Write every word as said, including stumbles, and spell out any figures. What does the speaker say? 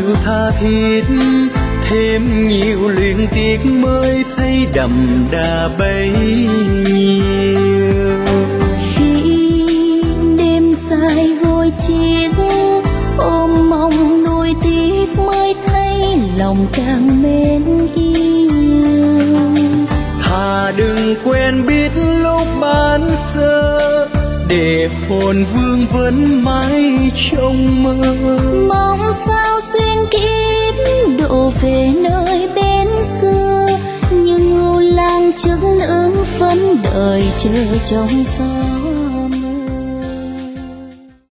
nhiều tha thiết, thêm nhiều luyến tiếc mới thấy đậm đà bấy nhiêu. Khi đêm dài gối chiếc ôm mong nuối tiếc mới thấy lòng càng mến yêu. Thà đừng quen biết lúc ban sơ, để hồn vương vẫn mãi trông mơ. Mong sao xuyên kiếp độ về nơi bên xưa, như ngưu lang trước nữ phấn đời chờ trong gió.